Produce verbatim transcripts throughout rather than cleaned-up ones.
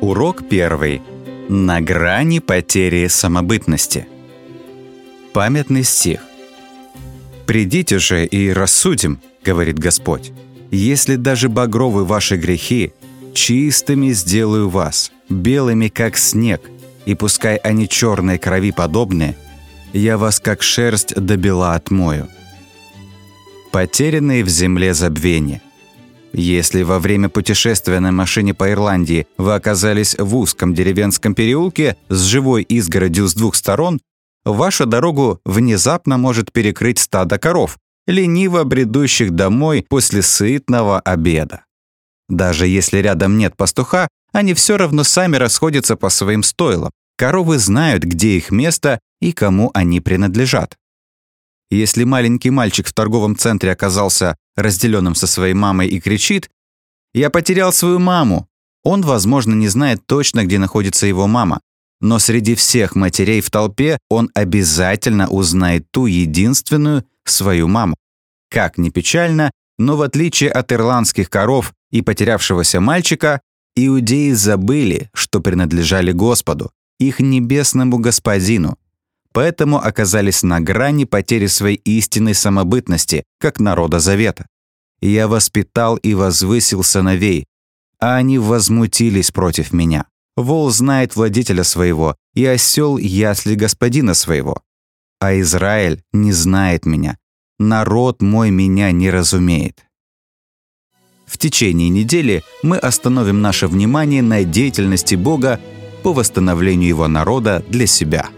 Урок первый. На грани потери самобытности. Памятный стих. «Придите же и рассудим, — говорит Господь, — если даже багровы ваши грехи, чистыми сделаю вас, белыми, как снег, и пускай они черной крови подобны, я вас, как шерсть до бела, отмою». Потерянные в земле забвения. Если во время путешествия на машине по Ирландии вы оказались в узком деревенском переулке с живой изгородью с двух сторон, вашу дорогу внезапно может перекрыть стадо коров, лениво бредущих домой после сытного обеда. Даже если рядом нет пастуха, они все равно сами расходятся по своим стойлам. Коровы знают, где их место и кому они принадлежат. Если маленький мальчик в торговом центре оказался разделенным со своей мамой и кричит: «Я потерял свою маму», он, возможно, не знает точно, где находится его мама, но среди всех матерей в толпе он обязательно узнает ту единственную свою маму. Как ни печально, но в отличие от ирландских коров и потерявшегося мальчика, иудеи забыли, что принадлежали Господу, их небесному Господину, поэтому оказались на грани потери своей истинной самобытности, как народа Завета. «Я воспитал и возвысил сыновей, а они возмутились против меня. Вол знает владетеля своего, и осел ясли господина своего. А Израиль не знает меня, народ мой меня не разумеет». В течение недели мы остановим наше внимание на деятельности Бога по восстановлению Его народа для себя.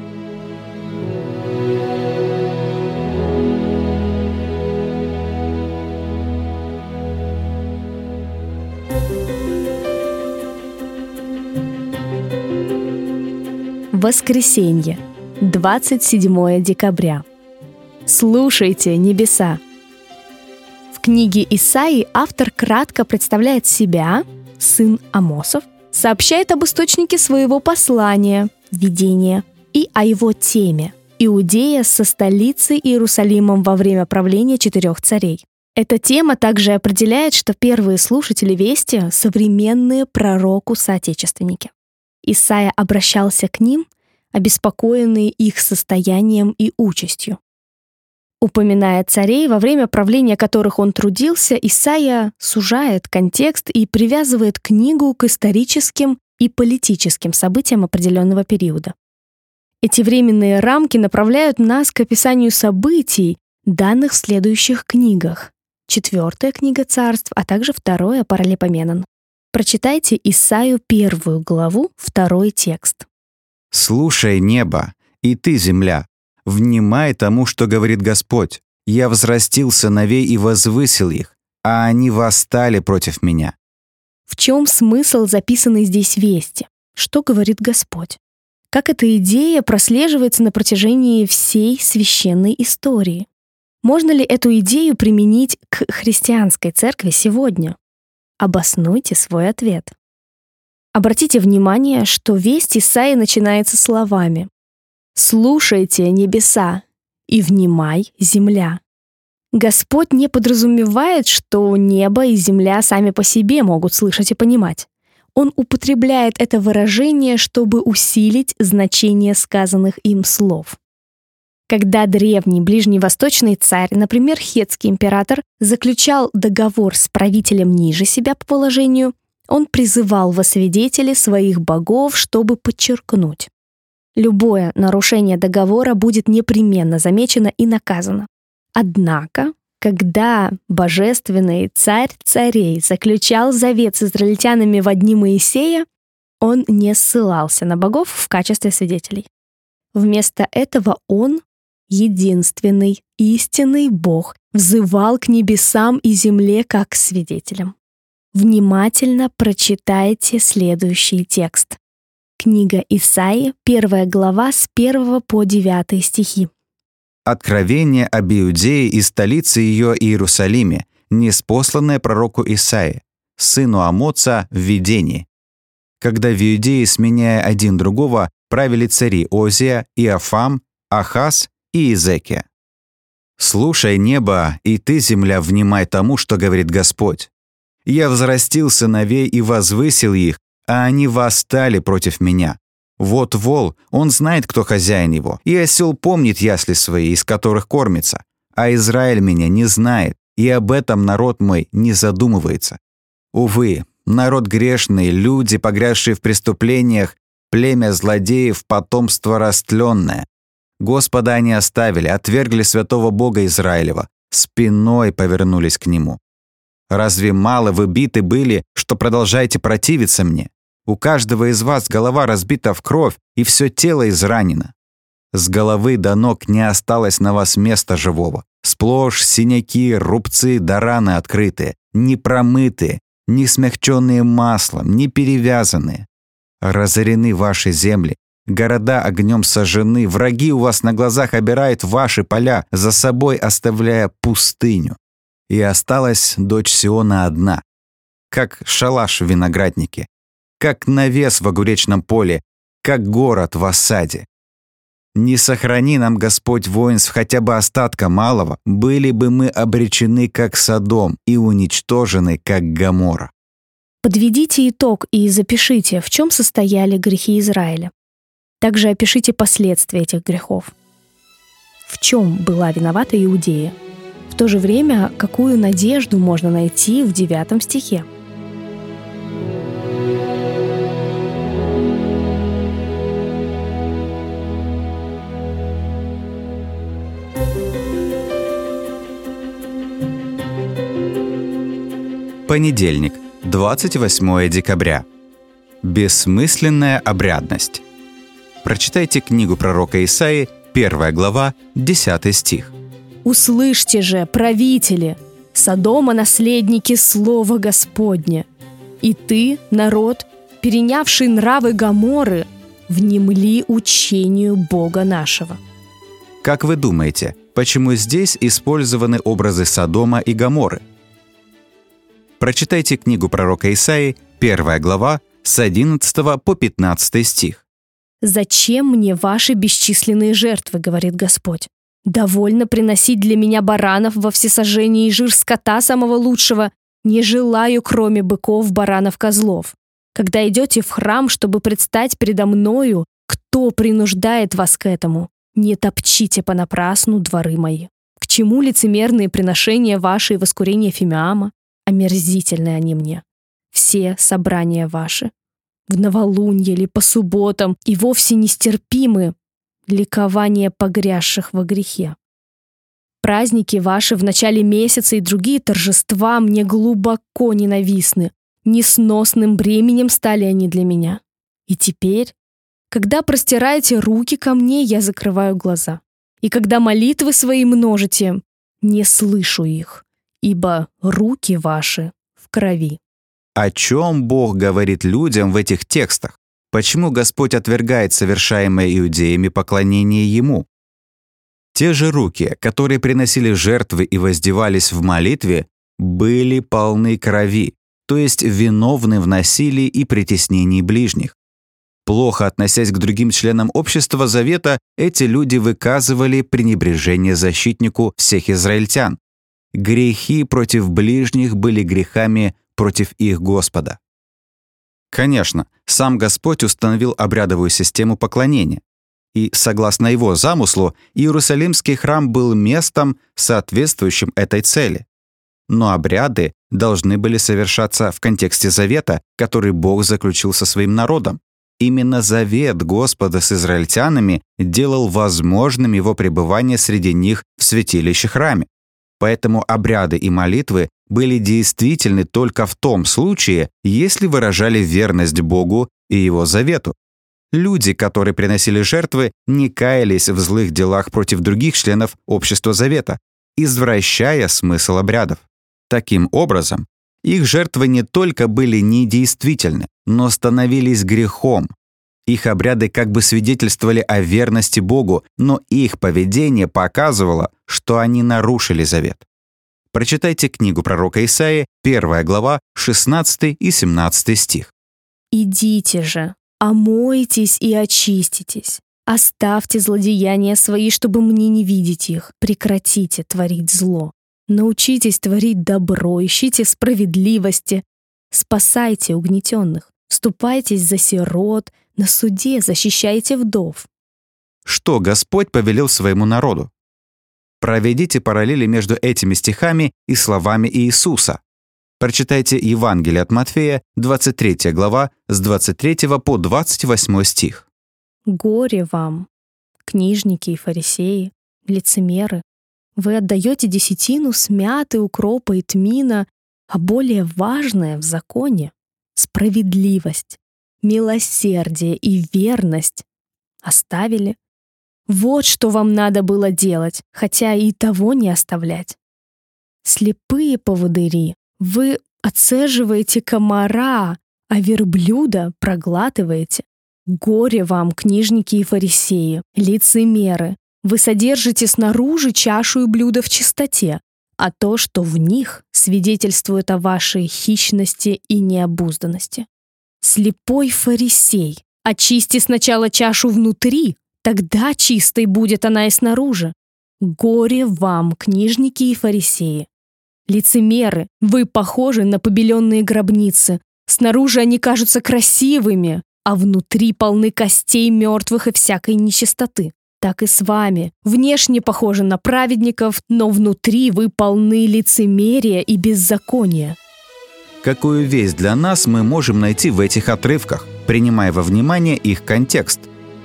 Воскресенье, двадцать седьмое декабря. Слушайте, небеса! В книге Исаии автор кратко представляет себя, сын Амосов, сообщает об источнике своего послания, видения, и о его теме – Иудея со столицей Иерусалимом во время правления четырех царей. Эта тема также определяет, что первые слушатели вести – современные пророку-соотечественники. Исайя обращался к ним, обеспокоенные их состоянием и участью. Упоминая царей, во время правления которых он трудился, Исайя сужает контекст и привязывает книгу к историческим и политическим событиям определенного периода. Эти временные рамки направляют нас к описанию событий, данных в следующих книгах. Четвертая книга царств, а также второе Паралипоменон. Прочитайте Исаию первую главу, второй текст. «Слушай, небо, и ты, земля, внимай тому, что говорит Господь. Я взрастил сыновей и возвысил их, а они восстали против меня». В чем смысл записанной здесь вести? Что говорит Господь? Как эта идея прослеживается на протяжении всей священной истории? Можно ли эту идею применить к христианской церкви сегодня? Обоснуйте свой ответ. Обратите внимание, что весть Исаии начинается словами: «Слушайте, небеса, и внимай, земля». Господь не подразумевает, что небо и земля сами по себе могут слышать и понимать. Он употребляет это выражение, чтобы усилить значение сказанных им слов. Когда древний ближневосточный царь, например, хеттский император, заключал договор с правителем ниже себя по положению, он призывал во свидетели своих богов, чтобы подчеркнуть: любое нарушение договора будет непременно замечено и наказано. Однако, когда божественный царь царей заключал завет с израильтянами во дни Моисея, он не ссылался на богов в качестве свидетелей. Вместо этого он, единственный, истинный Бог, взывал к небесам и земле как к свидетелям. Внимательно прочитайте следующий текст. Книга Исаии, первая глава, с первого по девятый стихи. «Откровение об Иудее и столице ее Иерусалиме, ниспосланное пророку Исаии, сыну Амоца, в видении. Когда в Иудее, сменяя один другого, правили цари Озия, Иофам, Ахаз и Иезекия. Слушай, небо, и ты, земля, внимай тому, что говорит Господь. Я взрастил сыновей и возвысил их, а они восстали против меня. Вот вол, он знает, кто хозяин его, и осел помнит ясли свои, из которых кормится. А Израиль меня не знает, и об этом народ мой не задумывается. Увы, народ грешный, люди, погрязшие в преступлениях, племя злодеев, потомство растленное. Господа они оставили, отвергли святого Бога Израилева, спиной повернулись к Нему. Разве мало вы биты были, что продолжаете противиться мне? У каждого из вас голова разбита в кровь, и все тело изранено. С головы до ног не осталось на вас места живого. Сплошь синяки, рубцы да раны открытые, не промытые, не смягченные маслом, не перевязанные. Разорены ваши земли, города огнем сожжены, враги у вас на глазах обирают ваши поля, за собой оставляя пустыню. И осталась дочь Сиона одна, как шалаш в винограднике, как навес в огуречном поле, как город в осаде. Не сохрани нам, Господь, воинств хотя бы остатка малого, были бы мы обречены, как Содом, и уничтожены, как Гоморра. Подведите итог и запишите, в чем состояли грехи Израиля. Также опишите последствия этих грехов. В чем была виновата Иудея? В то же время, какую надежду можно найти в девятом стихе? Понедельник, двадцать восьмое декабря. Бессмысленная обрядность. Прочитайте книгу пророка Исаии, первая глава, десятый стих. «Услышьте же, правители, Содома наследники слова Господня, и ты, народ, перенявший нравы Гоморры, внемли учению Бога нашего». Как вы думаете, почему здесь использованы образы Содома и Гоморры? Прочитайте книгу пророка Исаии, первая глава, с одиннадцатого по пятнадцатый стих. «Зачем мне ваши бесчисленные жертвы, говорит Господь? Довольно приносить для меня баранов во всесожжении и жир скота самого лучшего. Не желаю, кроме быков, баранов, козлов. Когда идете в храм, чтобы предстать передо мною, кто принуждает вас к этому? Не топчите понапрасну дворы мои. К чему лицемерные приношения ваши и воскурения Фимиама? Омерзительны они мне. Все собрания ваши. В новолунье или по субботам и вовсе нестерпимы ликование погрязших во грехе. Праздники ваши в начале месяца и другие торжества мне глубоко ненавистны. Несносным бременем стали они для меня. И теперь, когда простираете руки ко мне, я закрываю глаза. И когда молитвы свои множите, не слышу их. Ибо руки ваши в крови». О чем Бог говорит людям в этих текстах? Почему Господь отвергает совершаемое иудеями поклонение Ему? Те же руки, которые приносили жертвы и воздевались в молитве, были полны крови, то есть виновны в насилии и притеснении ближних. Плохо относясь к другим членам общества завета, эти люди выказывали пренебрежение защитнику всех израильтян. Грехи против ближних были грехами против их Господа. Конечно, сам Господь установил обрядовую систему поклонения. И, согласно его замыслу, Иерусалимский храм был местом, соответствующим этой цели. Но обряды должны были совершаться в контексте завета, который Бог заключил со своим народом. Именно завет Господа с израильтянами делал возможным его пребывание среди них в святилище-храме. Поэтому обряды и молитвы были действительны только в том случае, если выражали верность Богу и Его завету. Люди, которые приносили жертвы, не каялись в злых делах против других членов общества завета, извращая смысл обрядов. Таким образом, их жертвы не только были недействительны, но становились грехом. Их обряды как бы свидетельствовали о верности Богу, но их поведение показывало, что они нарушили завет. Прочитайте книгу пророка Исаии, первая глава, шестнадцатый и семнадцатый стих. «Идите же, омойтесь и очиститесь. Оставьте злодеяния свои, чтобы мне не видеть их. Прекратите творить зло. Научитесь творить добро, ищите справедливости. Спасайте угнетенных. Вступайте Заступайтесь за сирот, на суде защищайте вдов. Что Господь повелел своему народу? Проведите параллели между этими стихами и словами Иисуса. Прочитайте Евангелие от Матфея, двадцать третья глава, с двадцать третьего по двадцать восьмой стих. Горе вам, книжники и фарисеи, лицемеры! Вы отдаете десятину с мяты, укропа и тмина, а более важное в законе — справедливость, милосердие и верность оставили. Вот что вам надо было делать, хотя и того не оставлять. Слепые поводыри, вы отцеживаете комара, а верблюда проглатываете. Горе вам, книжники и фарисеи, лицемеры! Вы содержите снаружи чашу и блюдо в чистоте, а то, что в них, свидетельствует о вашей хищности и необузданности. Слепой фарисей, очисти сначала чашу внутри, тогда чистой будет она и снаружи. Горе вам, книжники и фарисеи! Лицемеры, вы похожи на побеленные гробницы. Снаружи они кажутся красивыми, а внутри полны костей мертвых и всякой нечистоты. Так и с вами. Внешне похожи на праведников, но внутри вы полны лицемерия и беззакония. Какую весть для нас мы можем найти в этих отрывках, принимая во внимание их контекст?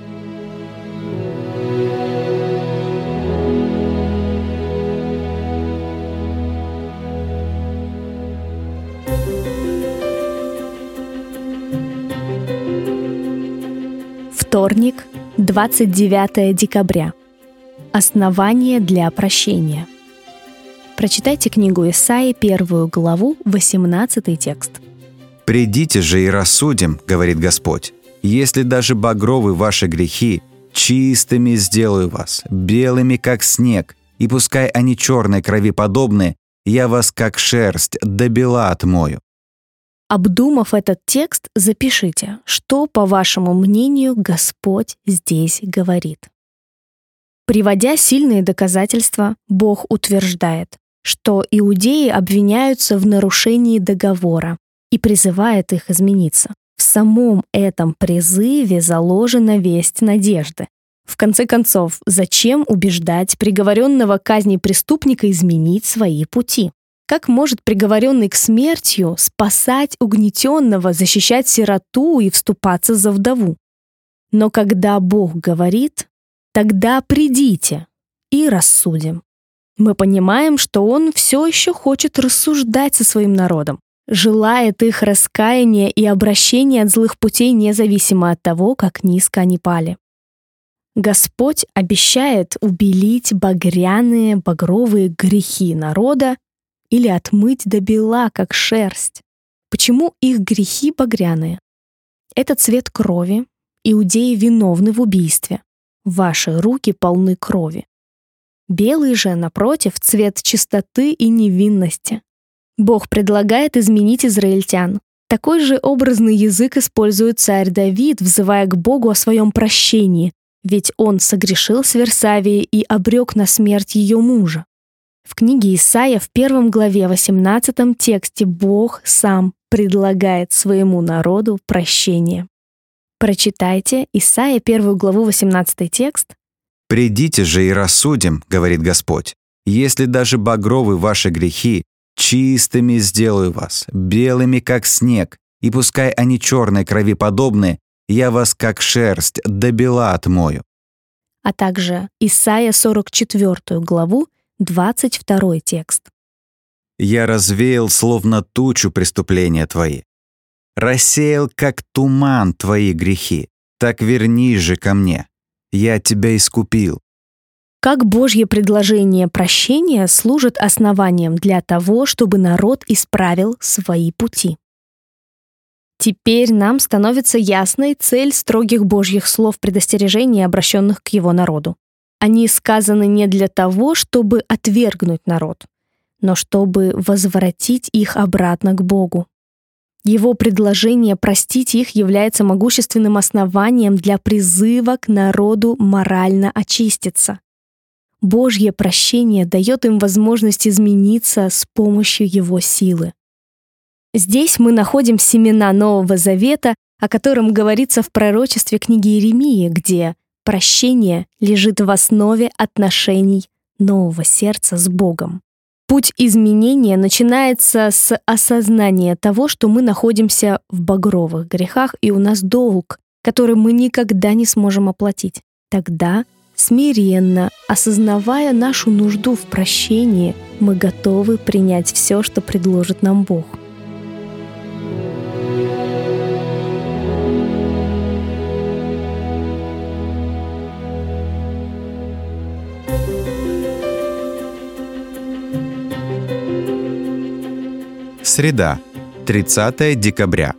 Вторник, двадцать девятое декабря. Основание для прощения. Прочитайте книгу Исаии, первую главу, восемнадцатый текст. «Придите же и рассудим, — говорит Господь, — если даже багровы ваши грехи, чистыми сделаю вас, белыми, как снег, и пускай они черной крови подобны, я вас, как шерсть, до бела отмою». Обдумав этот текст, запишите, что, по вашему мнению, Господь здесь говорит. Приводя сильные доказательства, Бог утверждает, что иудеи обвиняются в нарушении договора и призывает их измениться. В самом этом призыве заложена весть надежды. В конце концов, зачем убеждать приговоренного к казни преступника изменить свои пути? Как может приговоренный к смерти спасать угнетенного, защищать сироту и вступаться за вдову? Но когда Бог говорит, тогда придите и рассудим. Мы понимаем, что Он все еще хочет рассуждать со своим народом, желает их раскаяния и обращения от злых путей независимо от того, как низко они пали. Господь обещает убелить багряные, багровые грехи народа или отмыть до бела, как шерсть. Почему их грехи багряные? Это цвет крови. Иудеи виновны в убийстве. Ваши руки полны крови. Белый же, напротив, цвет чистоты и невинности. Бог предлагает изменить израильтян. Такой же образный язык использует царь Давид, взывая к Богу о своем прощении, ведь он согрешил с Версавией и обрек на смерть ее мужа. В книге Исаия в первом главе восемнадцатом тексте Бог сам предлагает своему народу прощение. Прочитайте Исаия первую главу восемнадцатый текст. «Придите же и рассудим, — говорит Господь, — если даже багровы ваши грехи, чистыми сделаю вас, белыми, как снег, и пускай они черной крови подобны, я вас, как шерсть, до бела отмою». А также Исаия сорок четвёртую главу, двадцать второй текст. «Я развеял, словно тучу, преступления твои, рассеял, как туман, твои грехи, так вернись же ко мне, я тебя искупил». Как Божье предложение прощения служит основанием для того, чтобы народ исправил свои пути. Теперь нам становится ясной цель строгих Божьих слов предостережения, обращенных к его народу. Они сказаны не для того, чтобы отвергнуть народ, но чтобы возвратить их обратно к Богу. Его предложение простить их является могущественным основанием для призыва к народу морально очиститься. Божье прощение дает им возможность измениться с помощью Его силы. Здесь мы находим семена Нового Завета, о котором говорится в пророчестве книги Иеремии, где прощение лежит в основе отношений нового сердца с Богом. Путь изменения начинается с осознания того, что мы находимся в багровых грехах, и у нас долг, который мы никогда не сможем оплатить. Тогда, смиренно осознавая нашу нужду в прощении, мы готовы принять все, что предложит нам Бог. Среда, тридцатое декабря.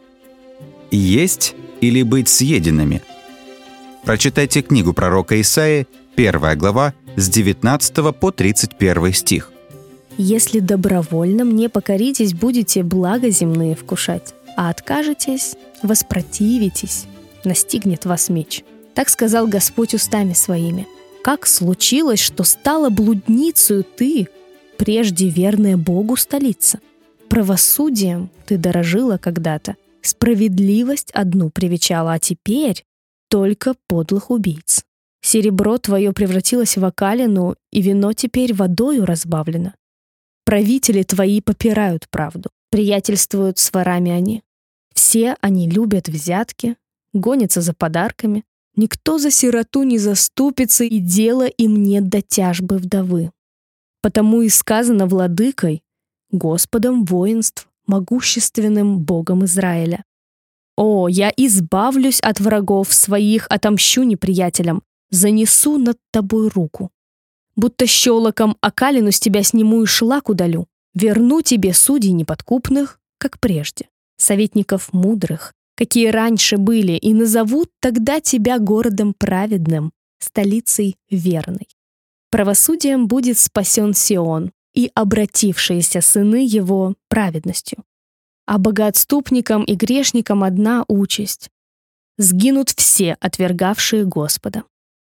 Есть или быть съеденными? Прочитайте книгу пророка Исаии, первая глава, с девятнадцатого по тридцать первый стих. «Если добровольно мне покоритесь, будете благо земные вкушать, а откажетесь, воспротивитесь, настигнет вас меч. Так сказал Господь устами своими. Как случилось, что стала блудницею ты, прежде верная Богу столица? Правосудием ты дорожила когда-то, справедливость одну привечала, а теперь только подлых убийц. Серебро твое превратилось в окалину, и вино теперь водою разбавлено. Правители твои попирают правду, приятельствуют с ворами они. Все они любят взятки, гонятся за подарками. Никто за сироту не заступится, и дела им нет до тяжбы вдовы. Потому и сказано владыкой, Господом воинств, могущественным Богом Израиля. О, я избавлюсь от врагов своих, отомщу неприятелям, занесу над тобой руку. Будто щелоком окалину с тебя сниму и шлак удалю, верну тебе судей неподкупных, как прежде, советников мудрых, какие раньше были, и назовут тогда тебя городом праведным, столицей верной. Правосудием будет спасен Сион, и обратившиеся сыны его праведностью. А богоотступникам и грешникам одна участь. Сгинут все, отвергавшие Господа.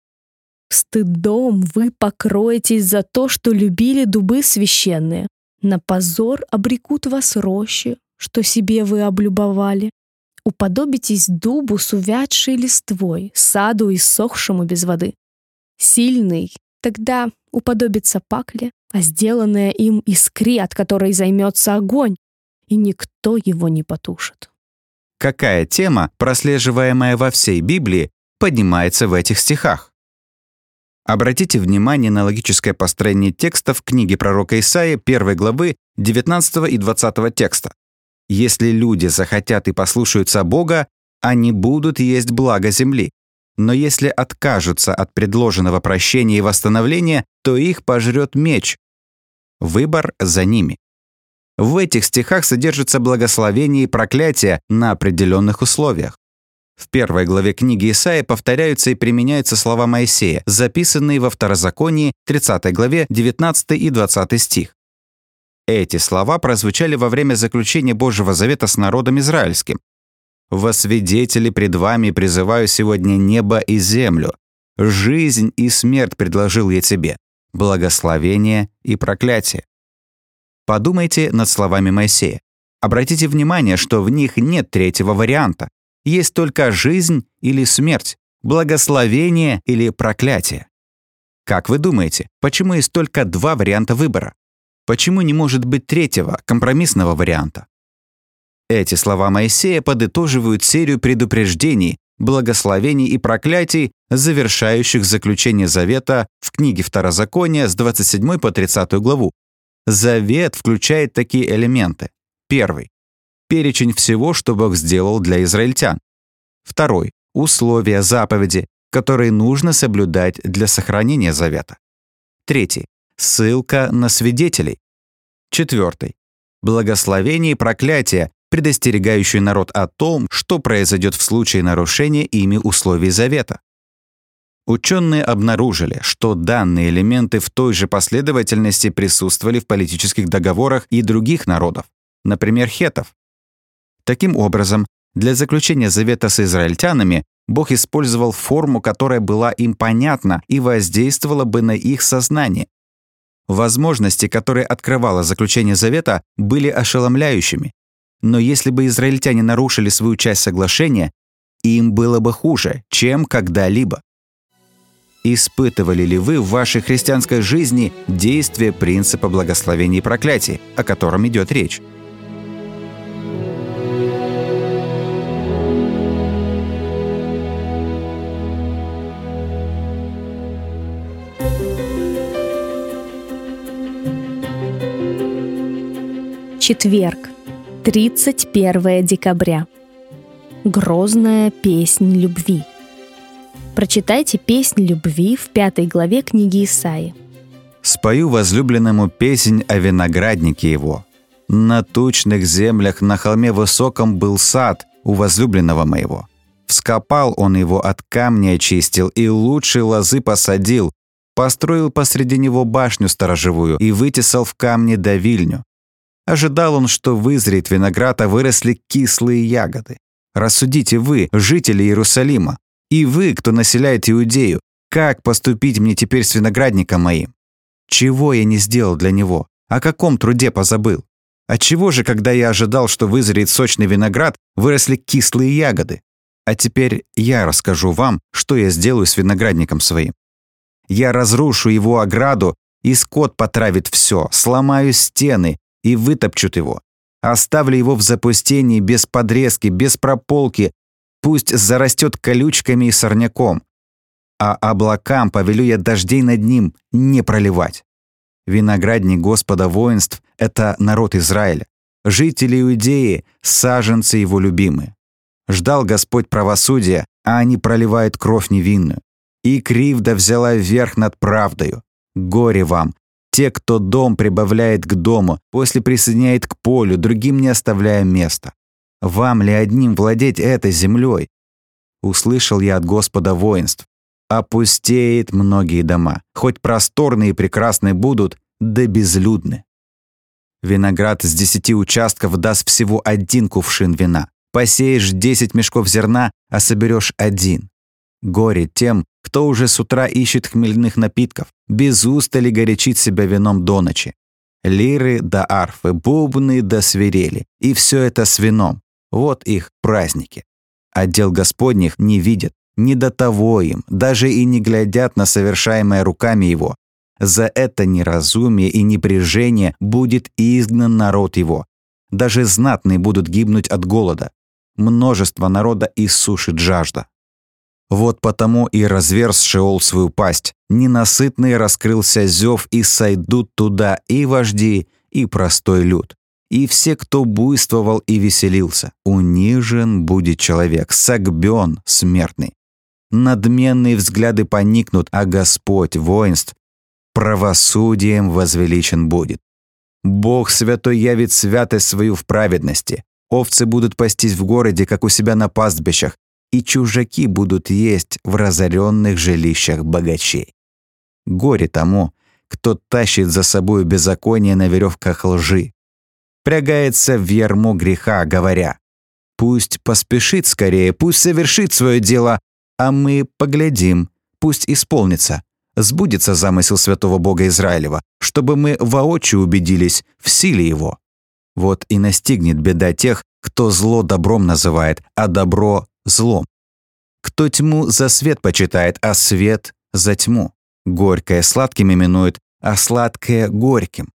Стыдом вы покроетесь за то, что любили дубы священные. На позор обрекут вас рощи, что себе вы облюбовали. Уподобитесь дубу с увядшей листвой, саду иссохшему без воды. Сильный тогда уподобится пакле, а сделанное им искре, от которой займется огонь, и никто его не потушит. Какая тема, прослеживаемая во всей Библии, поднимается в этих стихах? Обратите внимание на логическое построение текста в книге пророка Исаии, первой главы, девятнадцатого и двадцатого текста. «Если люди захотят и послушаются Бога, они будут есть благо земли. Но если откажутся от предложенного прощения и восстановления, то их пожрет меч». Выбор за ними. В этих стихах содержится благословение и проклятие на определенных условиях. В первой главе книги Исаии повторяются и применяются слова Моисея, записанные во Второзаконии, тридцатой главе, девятнадцатый и двадцатый стих. Эти слова прозвучали во время заключения Божьего завета с народом израильским. «Во свидетели пред вами призываю сегодня небо и землю. Жизнь и смерть предложил я тебе, благословение и проклятие». Подумайте над словами Моисея. Обратите внимание, что в них нет третьего варианта. Есть только жизнь или смерть, благословение или проклятие. Как вы думаете, почему есть только два варианта выбора? Почему не может быть третьего, компромиссного варианта? Эти слова Моисея подытоживают серию предупреждений, благословений и проклятий, завершающих заключение завета в книге Второзакония с двадцать седьмой по тридцатую главу. Завет включает такие элементы. Первый. Перечень всего, что Бог сделал для израильтян. Второй. Условия, заповеди, которые нужно соблюдать для сохранения завета. Третий. Ссылка на свидетелей. Четвертый. Благословение и проклятие, предостерегающие народ о том, что произойдет в случае нарушения ими условий завета. Ученые обнаружили, что данные элементы в той же последовательности присутствовали в политических договорах и других народов, например, хеттов. Таким образом, для заключения завета с израильтянами Бог использовал форму, которая была им понятна и воздействовала бы на их сознание. Возможности, которые открывало заключение завета, были ошеломляющими. Но если бы израильтяне нарушили свою часть соглашения, им было бы хуже, чем когда-либо. Испытывали ли вы в вашей христианской жизни действие принципа благословения и проклятия, о котором идет речь? Четверг, тридцать первое декабря. Грозная песнь любви. Прочитайте песнь любви в пятой главе книги Исаии. «Спою возлюбленному песнь о винограднике его. На тучных землях на холме высоком был сад у возлюбленного моего. Вскопал он его, от камня очистил, и лучшей лозы посадил, построил посреди него башню сторожевую и вытесал в камне давильню. Ожидал он, что вызреет виноград, а выросли кислые ягоды. Рассудите вы, жители Иерусалима, и вы, кто населяет Иудею, как поступить мне теперь с виноградником моим? Чего я не сделал для него? О каком труде позабыл? Отчего же, когда я ожидал, что вызреет сочный виноград, выросли кислые ягоды? А теперь я расскажу вам, что я сделаю с виноградником своим. Я разрушу его ограду, и скот потравит все, сломаю стены, и вытопчут его. Оставлю его в запустении без подрезки, без прополки, пусть зарастет колючками и сорняком. А облакам повелю я дождей над ним не проливать. Виноградник Господа воинств — это народ Израиля. Жители Иудеи — саженцы его любимые. Ждал Господь правосудия, а они проливают кровь невинную. И кривда взяла верх над правдою. Горе вам! Те, кто дом прибавляет к дому, после присоединяет к полю, другим не оставляя места. Вам ли одним владеть этой землей? Услышал я от Господа воинств. Опустеет многие дома, хоть просторные и прекрасные будут, да безлюдны. Виноград с десяти участков даст всего один кувшин вина. Посеешь десять мешков зерна, а соберешь один. Горе тем, кто уже с утра ищет хмельных напитков, без устали горячит себя вином до ночи. Лиры да арфы, бубны да свирели, и все это с вином. Вот их праздники. А дел Господних не видят, не до того им, даже и не глядят на совершаемое руками его. За это неразумие и непряжение будет изгнан народ его. Даже знатные будут гибнуть от голода. Множество народа иссушит жажда. Вот потому и разверз Шеол свою пасть, ненасытный раскрылся зев, и сойдут туда и вожди, и простой люд, и все, кто буйствовал и веселился. Унижен будет человек, согбен смертный. Надменные взгляды поникнут, а Господь воинств правосудием возвеличен будет. Бог святой явит святость свою в праведности. Овцы будут пастись в городе, как у себя на пастбищах, и чужаки будут есть в разоренных жилищах богачей. Горе тому, кто тащит за собою беззаконие на веревках лжи, впрягается в ярмо греха, говоря: «Пусть поспешит скорее, пусть совершит свое дело, а мы поглядим, пусть исполнится, сбудется замысел святого Бога Израилева, чтобы мы воочию убедились в силе его». Вот и настигнет беда тех, кто зло добром называет, а добро злом. Кто тьму за свет почитает, а свет за тьму. Горькое сладким именует, а сладкое горьким.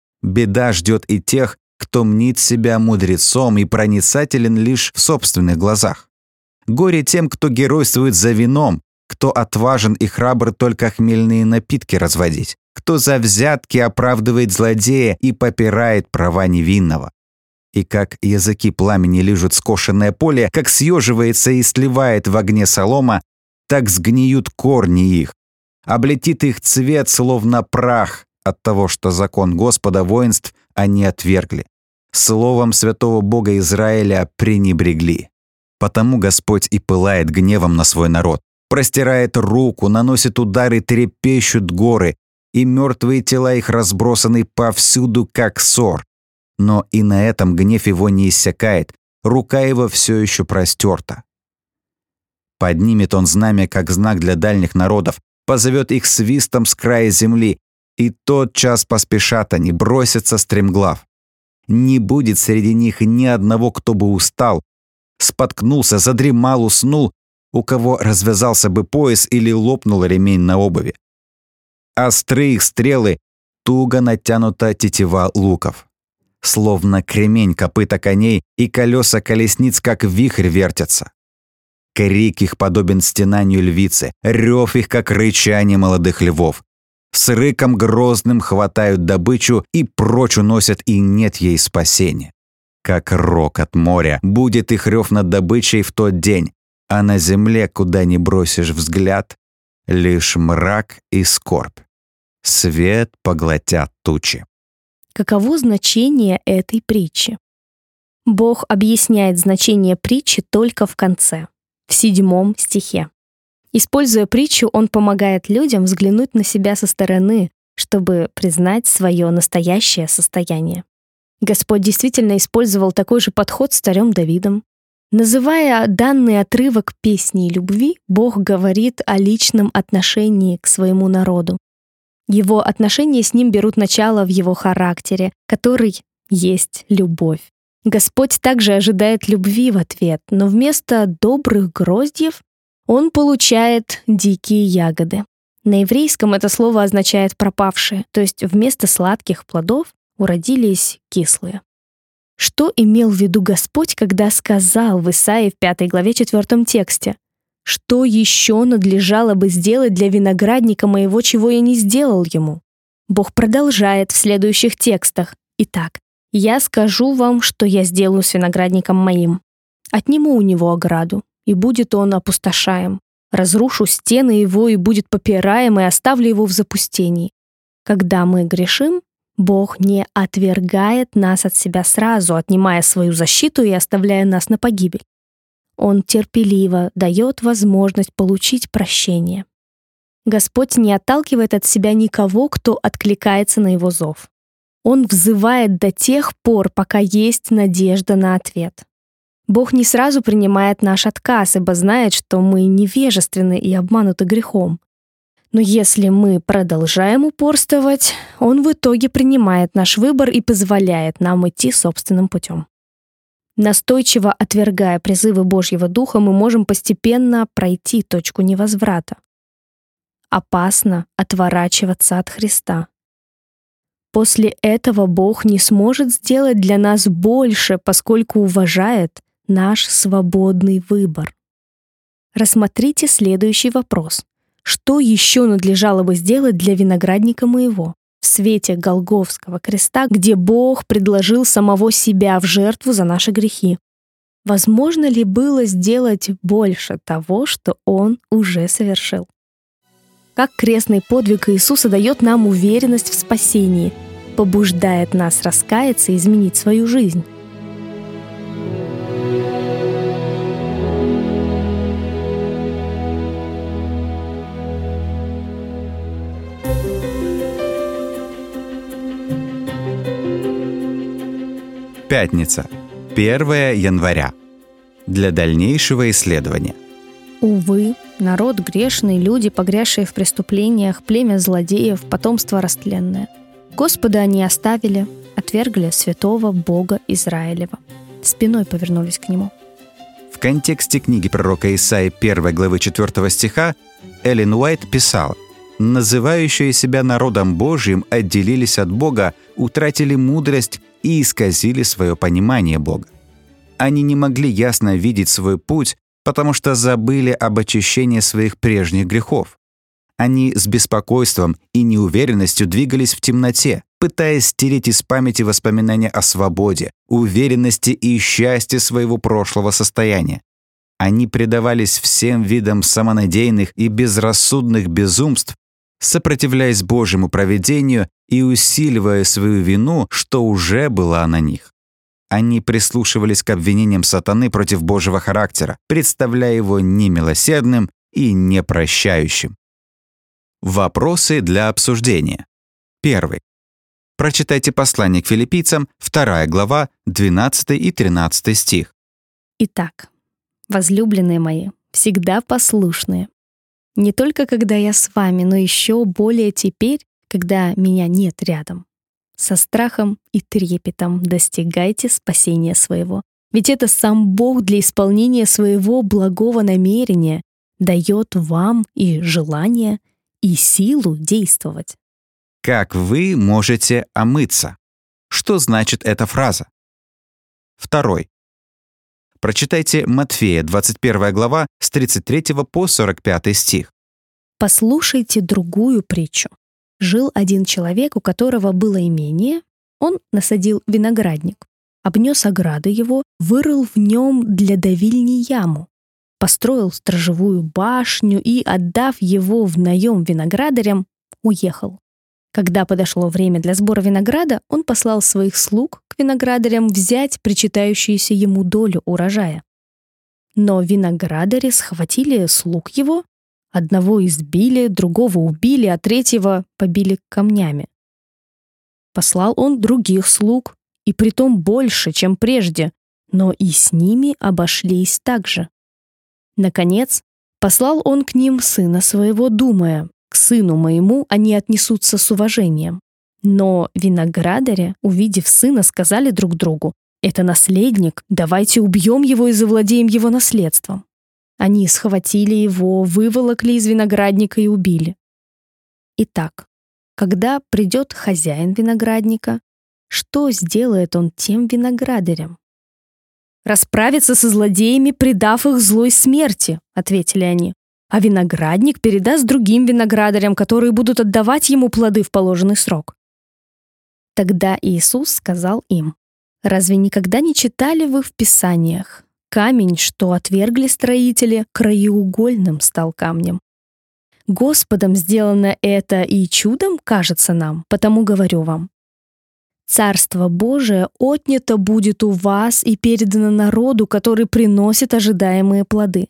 Беда ждет и тех, кто мнит себя мудрецом и проницателен лишь в собственных глазах. Горе тем, кто геройствует за вином, кто отважен и храбр только хмельные напитки разводить, кто за взятки оправдывает злодея и попирает права невинного. И как языки пламени лижут скошенное поле, как съеживается и сливает в огне солома, так сгниют корни их. Облетит их цвет, словно прах, от того, что закон Господа воинств они отвергли. Словом святого Бога Израиля пренебрегли. Потому Господь и пылает гневом на свой народ, простирает руку, наносит удары, трепещут горы, и мертвые тела их разбросаны повсюду, как сор. Но и на этом гнев его не иссякает, рука его все еще простерта. Поднимет он знамя, как знак для дальних народов, позовет их свистом с края земли, и тотчас поспешат они, бросятся стремглав. Не будет среди них ни одного, кто бы устал, споткнулся, задремал, уснул, у кого развязался бы пояс или лопнул ремень на обуви. Остры их стрелы, туго натянута тетива луков. Словно кремень копыта коней и колеса колесниц, как вихрь, вертятся. Крик их подобен стенанию львицы, рев их, как рычание молодых львов. С рыком грозным хватают добычу и прочь уносят, и нет ей спасения. Как рок от моря будет их рев над добычей в тот день, а на земле, куда ни бросишь взгляд, лишь мрак и скорбь. Свет поглотят тучи. Каково значение этой притчи? Бог объясняет значение притчи только в конце, в седьмом стихе. Используя притчу, он помогает людям взглянуть на себя со стороны, чтобы признать свое настоящее состояние. Господь действительно использовал такой же подход с царем Давидом. Называя данный отрывок песней любви, Бог говорит о личном отношении к своему народу. Его отношения с ним берут начало в его характере, который есть любовь. Господь также ожидает любви в ответ, но вместо добрых гроздьев он получает дикие ягоды. На еврейском это слово означает «пропавшие», то есть вместо сладких плодов уродились кислые. Что имел в виду Господь, когда сказал в Исаии в пятой главе четвёртом тексте: «Что еще надлежало бы сделать для виноградника моего, чего я не сделал ему?» Бог продолжает в следующих текстах. «Итак, я скажу вам, что я сделаю с виноградником моим. Отниму у него ограду, и будет он опустошаем. Разрушу стены его, и будет попираем, и оставлю его в запустении». Когда мы грешим, Бог не отвергает нас от себя сразу, отнимая свою защиту и оставляя нас на погибель. Он терпеливо дает возможность получить прощение. Господь не отталкивает от себя никого, кто откликается на его зов. Он взывает до тех пор, пока есть надежда на ответ. Бог не сразу принимает наш отказ, ибо знает, что мы невежественны и обмануты грехом. Но если мы продолжаем упорствовать, Он в итоге принимает наш выбор и позволяет нам идти собственным путем. Настойчиво отвергая призывы Божьего Духа, мы можем постепенно пройти точку невозврата. Опасно отворачиваться от Христа. После этого Бог не сможет сделать для нас больше, поскольку уважает наш свободный выбор. Рассмотрите следующий вопрос. Что еще надлежало бы сделать для виноградника моего? В свете Голгофского креста, где Бог предложил самого себя в жертву за наши грехи. Возможно ли было сделать больше того, что Он уже совершил? Как крестный подвиг Иисуса дает нам уверенность в спасении, побуждает нас раскаяться и изменить свою жизнь. Пятница, первое января. Для дальнейшего исследования. Увы, народ грешный, люди, погрязшие в преступлениях, племя злодеев, потомство растленное. Господа они оставили, отвергли святого Бога Израилева. Спиной повернулись к Нему. В контексте книги пророка Исаии первой главы четвёртого стиха Эллен Уайт писал: «Называющие себя народом Божьим отделились от Бога, утратили мудрость и исказили свое понимание Бога. Они не могли ясно видеть свой путь, потому что забыли об очищении своих прежних грехов. Они с беспокойством и неуверенностью двигались в темноте, пытаясь стереть из памяти воспоминания о свободе, уверенности и счастье своего прошлого состояния. Они предавались всем видам самонадеянных и безрассудных безумств, сопротивляясь Божьему провидению и усиливая свою вину, что уже была на них. Они прислушивались к обвинениям сатаны против Божьего характера, представляя его немилосердным и непрощающим. Вопросы для обсуждения. Первый. Прочитайте послание к филиппийцам, вторая глава, двенадцатый и тринадцатый стих. Итак, возлюбленные мои, всегда послушные. Не только когда я с вами, но еще более теперь, когда меня нет рядом. со страхом и трепетом достигайте спасения своего. Ведь это сам Бог для исполнения своего благого намерения дает вам и желание, и силу действовать. Как вы можете омыться? Что значит эта фраза? Второй. Прочитайте Матфея, двадцать первая глава, с тридцать третьего по сорок пятый стих. Послушайте другую притчу. Жил один человек, у которого было имение. Он насадил виноградник, обнес ограды его, вырыл в нем для давильни яму, построил сторожевую башню и, отдав его в наем виноградарям, уехал. Когда подошло время для сбора винограда, он послал своих слуг к виноградарям взять причитающуюся ему долю урожая. Но виноградари схватили слуг его, одного избили, другого убили, а третьего побили камнями. Послал он других слуг, и притом больше, чем прежде, но и с ними обошлись так же. Наконец, послал он к ним сына своего, думая: к сыну моему они отнесутся с уважением. Но виноградари, увидев сына, сказали друг другу: «Это наследник, давайте убьем его и завладеем его наследством». Они схватили его, выволокли из виноградника и убили. Итак, когда придет хозяин виноградника, что сделает он тем виноградарям? «Расправится со злодеями, предав их злой смерти», — ответили они. «А виноградник передаст другим виноградарям, которые будут отдавать ему плоды в положенный срок». Тогда Иисус сказал им: «Разве никогда не читали вы в Писаниях: камень, что отвергли строители, краеугольным стал камнем? Господом сделано это, и чудом кажется нам, потому говорю вам: Царство Божие отнято будет у вас и передано народу, который приносит ожидаемые плоды.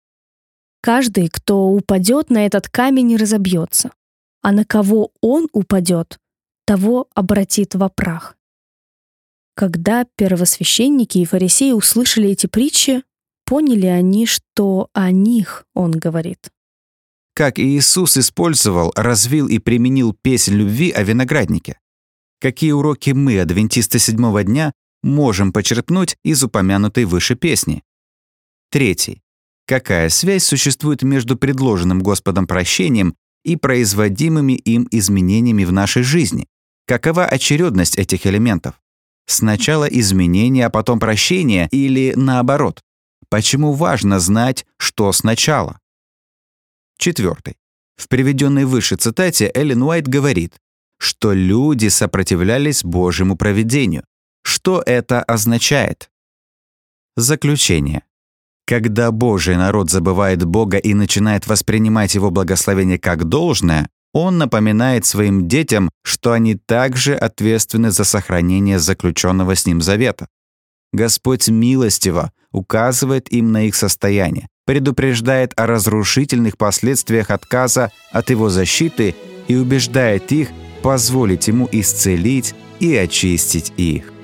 Каждый, кто упадет на этот камень, разобьется, а на кого он упадет, того обратит во прах». Когда первосвященники и фарисеи услышали эти притчи, поняли они, что о них он говорит. Как Иисус использовал, развил и применил песнь любви о винограднике? Какие уроки мы, адвентисты седьмого дня, можем почерпнуть из упомянутой выше песни? Третий. Какая связь существует между предложенным Господом прощением и производимыми им изменениями в нашей жизни? Какова очередность этих элементов? Сначала изменения, а потом прощение или наоборот? Почему важно знать, что сначала? Четвертый. В приведенной выше цитате Эллен Уайт говорит, что люди сопротивлялись Божьему провидению. Что это означает? Заключение. Когда Божий народ забывает Бога и начинает воспринимать Его благословение как должное, Он напоминает своим детям, что они также ответственны за сохранение заключенного с Ним завета. Господь милостиво указывает им на их состояние, предупреждает о разрушительных последствиях отказа от Его защиты и убеждает их позволить Ему исцелить и очистить их.